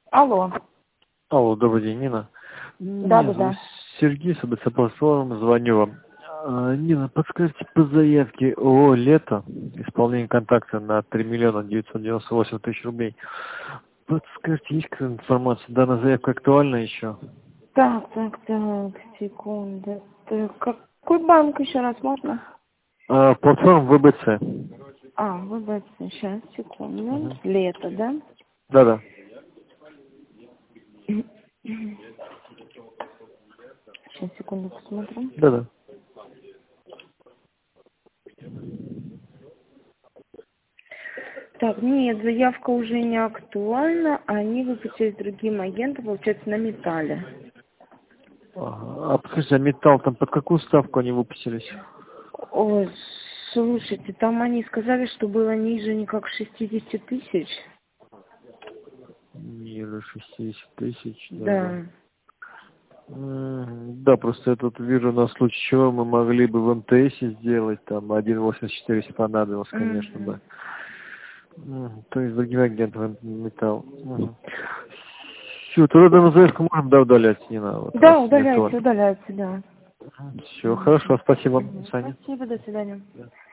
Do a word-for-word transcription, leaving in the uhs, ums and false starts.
Алло. Алло, добрый день, Нина. Да, Меня да, зовут да. Сергей, с АБЦ-платформы, звоню вам. А, Нина, подскажите по заявке ООО «Лето», исполнение контракта на три миллиона девятьсот девяносто восемь тысяч рублей. Подскажите, есть какая-то информация? Данная заявка актуальна еще? Так, так, так, секунду. Так, какой банк еще раз можно? А, платформа ВБЦ. А, выбрать сейчас, секунду. Мгм. Лето, да? Да-да. Сейчас, секунду, посмотрю. Да-да. Так, нет, заявка уже не актуальна. Они выпустились другим агентом, получается, на металле. Ага. А подскажите, а металл там под какую ставку они выпустились? Ой, слушайте, там они сказали, что было ниже никак шестьдесят тысяч. Ниже шестьдесят тысяч, да-да. Да. М, Да, просто я тут вижу, на случай чего мы могли бы в МТСе сделать, там, один восемьдесят четыре, если понадобилось, конечно, Мгм. бы. М, То есть другим агентом металл. Все, тогда на заявку можем, да, удалять, не надо, вот, раз Да, нет. удаляйте, удаляйте, да. Все, хорошо, спасибо, Мгм. Саня. Спасибо, до свидания.